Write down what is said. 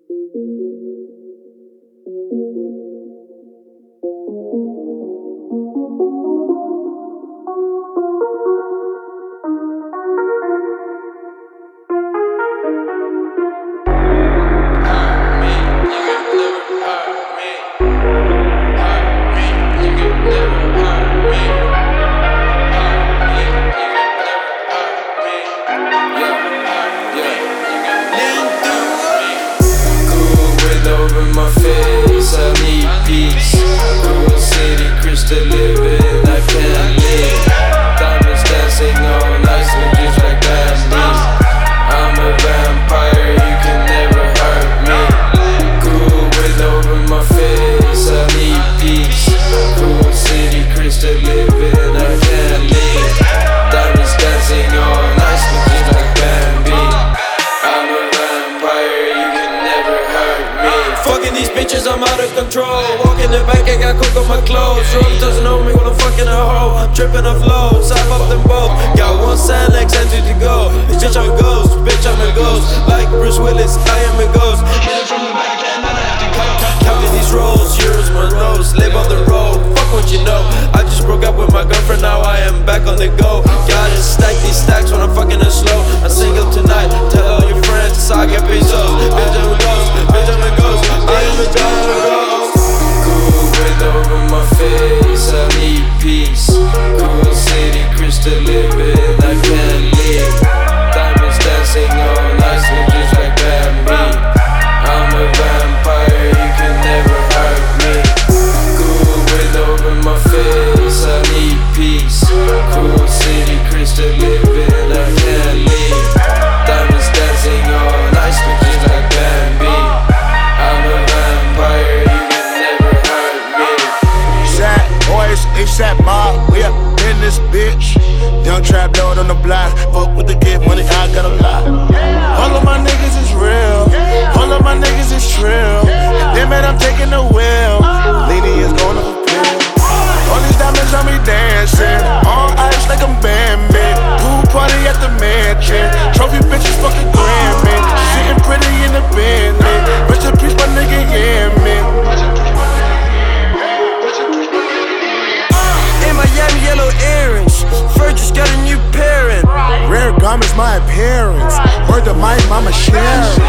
My face, I need peace. Cool city, crystal living, I can't live. Diamonds dancing all night, just like bandits. I'm a vampire, you can never hurt me. Cool wind over my face, I need peace. Cool city, crystal living, I can't live. Diamonds dancing all night, just like bandits. I'm a vampire, you can never hurt me. Fucking these bitches, I'm out of control. Walk in the back, I got coke on my clothes. Rope doesn't know me when I'm fucking a hoe. I'm tripping off loads, I've up them both. Got one Xanax, empty to go. It's just how it goes, bitch, I'm a ghost. Like Bruce Willis, I am a ghost. Hit it from the back, and then I have to go. Counting these rolls, euros, my nose. Live on the road, fuck what you know. I just broke up with my girlfriend, now I am back on the go. Gotta stack these stacks when I'm fucking it slow. I'm single tonight, tell all your friends, I get pesos. Bitch, I'm a ghost, bitch, I'm a ghost. I am a ghost. Cool wind over my face, I need peace. Cool city, crystal living, I can't live. Diamonds dancing all night, just like Bambi. I'm a vampire, you can never hurt me. Cool wind over my face, I need peace. Cool city, crystal living, I can't live. Diamonds dancing all night, just like Bambi. I'm a vampire, you can never hurt me. Sad boys, ASAP mob, we up in this bitch. Young trap lord on the block, fuck with the kid money, I got a lot. All of my niggas is real, all of my niggas is trill. Damn it, I'm taking the wheel. Leaning is going up a pill. All these diamonds on me dancing, on ice like I'm Bambi. Pool party at the mansion, trophy bitches fucking Grammy. Sitting pretty in the Bentley, rest in peace my nigga Yammy. In Miami, yellow earrings, Ferg just got a new parent. Rare garments, my appearance. Word to my mama Sharon.